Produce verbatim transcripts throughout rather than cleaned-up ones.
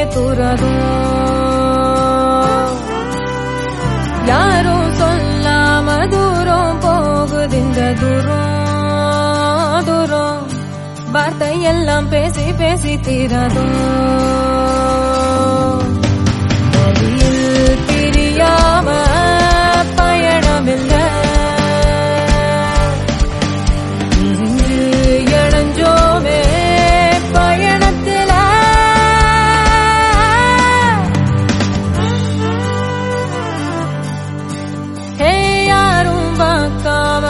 எங்கே தூரதோ யாரும் சொல்லாம தூரம் போகுது இந்த தூரம் தூரம் வார்த்தை எல்லாம் பேசி பேசி தீரதோ வழியில் பிரியாம பயணமில்லை இணைஞ்சோமே பயணத்தில ஹே யாரும் பார்க்காம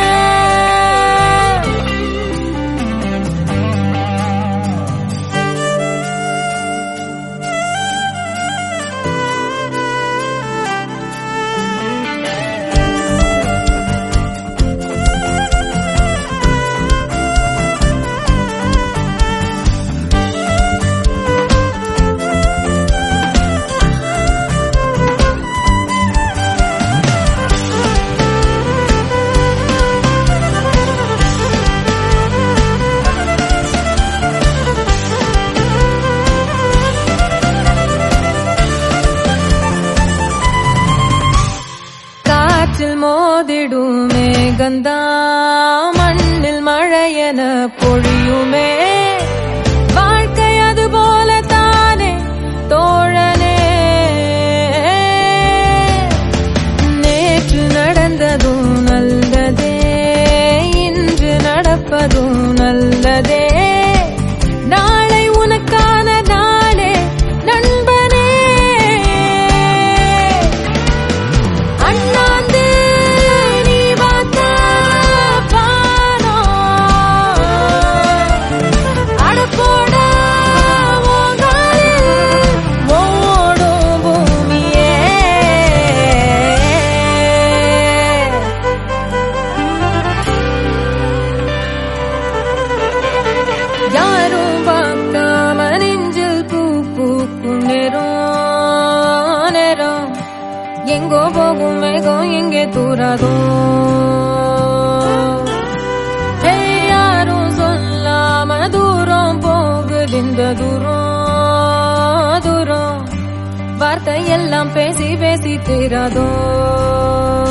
மோதிடுமே கந்தா மண்ணில் மழையென பொழியுமே வாழ்க்கை அது போல தானே தோழனே நேற்று நடந்ததும் நல்லதே இன்று நடப்பதும் நல்லதே நாளை உனக்கான நாளே நண்பனே அண்ணாந்து யாரும் பார்க்காம நெஞ்சில் பூ பூக்கும் நேரம் நேரம் எங்கோ போகும் மேகம் எங்கே தூரதோ யாரும் சொல்லாம தூரம் போகுது இந்த தூரம் தூரம் வார்த்தை எல்லாம் பேசி பேசி தீரதோ